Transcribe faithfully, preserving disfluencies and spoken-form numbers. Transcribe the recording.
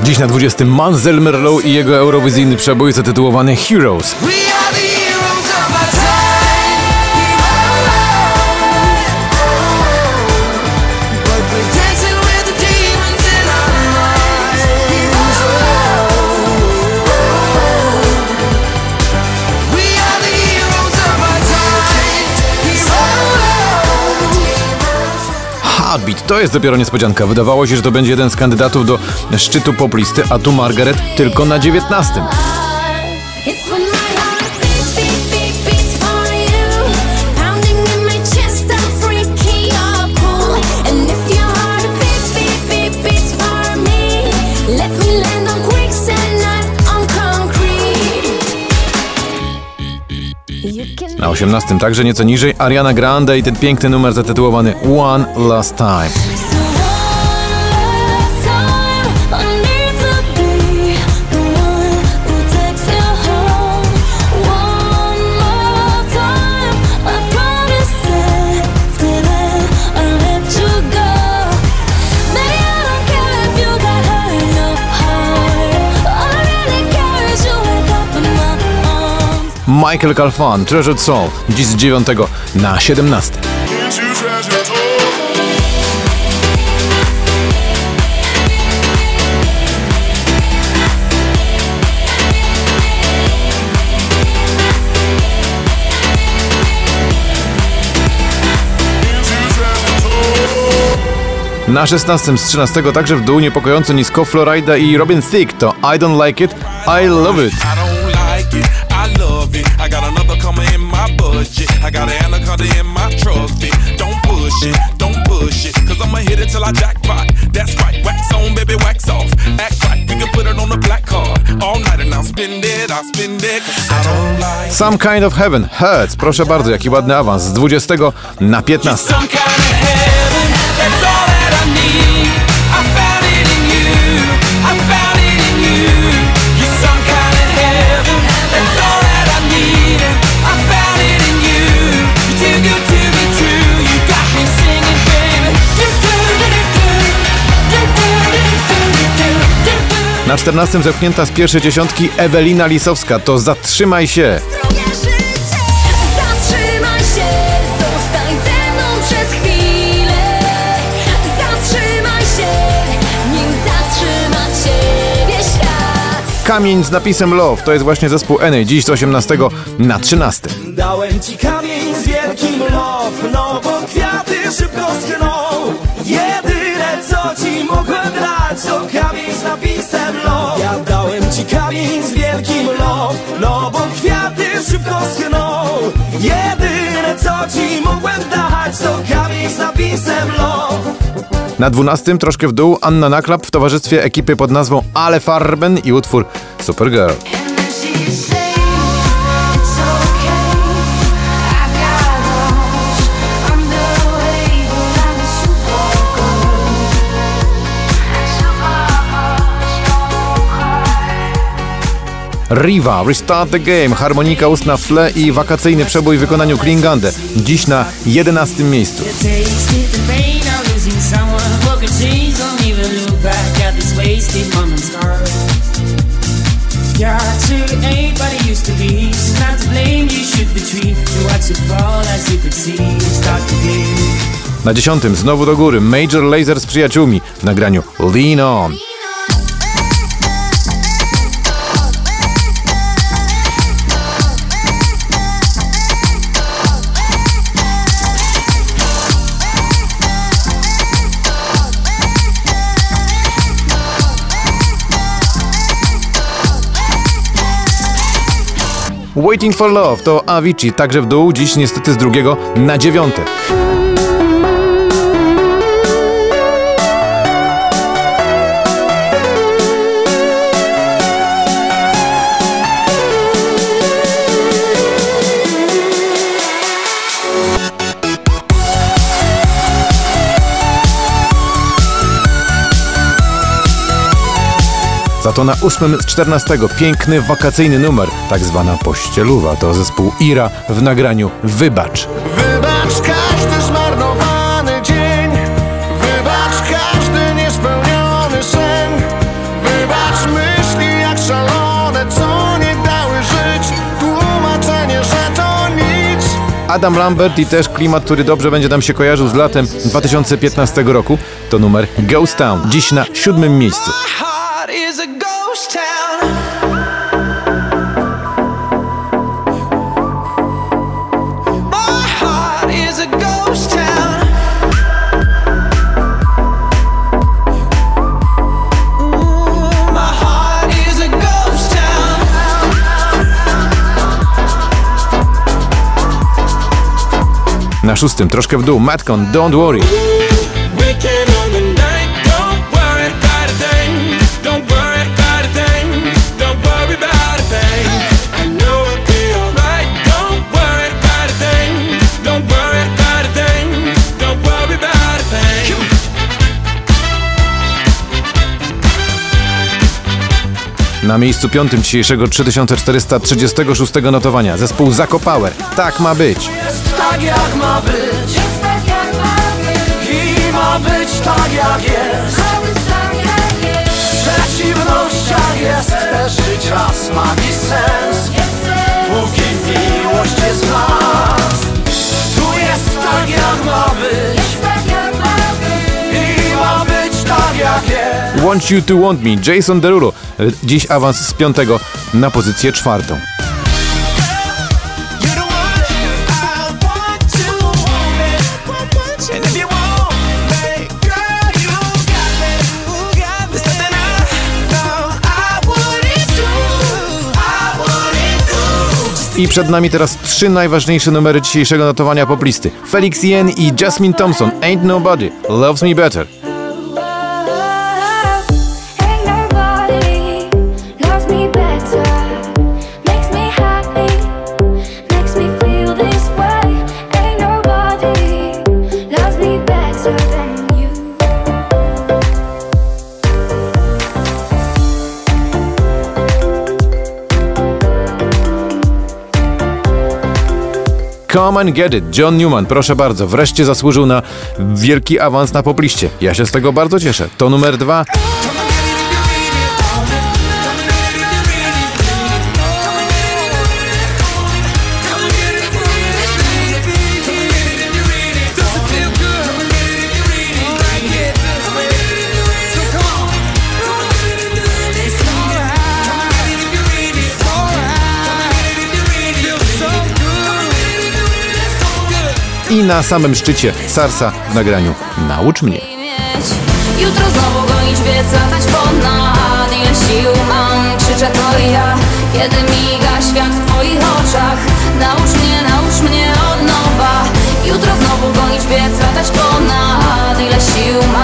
Dziś na dwudziestym Mansell Merlot i jego eurowizyjny przebój zatytułowany Heroes. Heartbeat to jest dopiero niespodzianka. Wydawało się, że to będzie jeden z kandydatów do szczytu poplisty, a tu Margaret tylko na dziewiętnastym. Na osiemnastym także nieco niżej Ariana Grande i ten piękny numer zatytułowany One Last Time. Michael Calfan, Treasured Soul, dziś z dziewiątego na siedemnasty. Na szesnastym z trzynastego także w dół niepokojąco nisko Florida i Robin Thicke to I Don't Like It, I Love It. I got another coming in my budget. I got an anaconda in my trophy. Don't push it, don't push it, cause I'ma hit it till I jackpot. That's right, wax on, baby, wax off. Act right, we can put it on the black card. All night and I'll spend it, I'll spend it, cause I don't like Some Kind of Heaven, Hurts. Proszę bardzo, jaki ładny awans z dwudziestego na piętnasty. Na czternastym zepchnięta z pierwszej dziesiątki Ewelina Lisowska to Zatrzymaj się. Zatrzymaj się, zostań ze mną przez chwilę. Zatrzymaj się, nim zatrzyma ciebie świat. Kamień z napisem Love to jest właśnie zespół N A, dziś z osiemnastego na trzynasty. Dałem ci kamień z wielkim love, no bo kwiaty szybko schną. Jedyne co ci mogłem dać to kamień z napisem love. Ja dałem ci kamień z wielkim love, no bo kwiaty szybko schną. Jedyne co ci mogłem dać to kamień z napisem love. Na dwunastym troszkę w dół Anna Naklap w towarzystwie ekipy pod nazwą Ale Farben i utwór Supergirl. Riva, Restart the Game, harmonika ustna w tle i wakacyjny przebój w wykonaniu Klingande. Dziś na jedenastym miejscu. Na dziesiątym znowu do góry Major Lazer z przyjaciółmi w nagraniu Lean On. Waiting for Love to Avicii, także w dół, dziś niestety z drugiego na dziewiąte. Za to na ósmym z czternastego piękny wakacyjny numer, tak zwana pościeluwa. To zespół Ira w nagraniu Wybacz. Wybacz każdy zmarnowany dzień, wybacz każdy niespełniony sen, wybacz Adam Lambert i też klimat, który dobrze będzie nam się kojarzył z latem dwa tysiące piętnastego roku. To numer Ghost Town, dziś na siódmym miejscu. Na szóstym, troszkę w dół, Madcon, Don't Worry. Na miejscu piątym dzisiejszego trzy tysiące czterysta trzydziestego szóstego notowania zespół Zako Power. Tak ma być. Jest tak jak ma być, jest tak jak ma być i ma być tak jak jest. W przeciwnościach jest też żyć raz ma dziś sens, póki miłość jest w nas. Tu jest tak jak ma być i ma być tak jak jest. Want You to Want Me, Jason Derulo. Dziś awans z piątego na pozycję czwartą. I przed nami teraz trzy najważniejsze numery dzisiejszego notowania poplisty. Felix Yen i Jasmine Thompson, Ain't Nobody Loves Me Better. Come and Get It, John Newman, proszę bardzo, wreszcie zasłużył na wielki awans na popliście. Ja się z tego bardzo cieszę. To numer dwa. I na samym szczycie Sarsa w nagraniu Naucz mnie. Jutro znowu gonić biec, latać ponad. Ile sił mam, krzyczę to ja, kiedy miga świat w twoich oczach. Naucz mnie, naucz mnie od nowa. Jutro znowu gonić biec, latać ponad. Ile sił mam.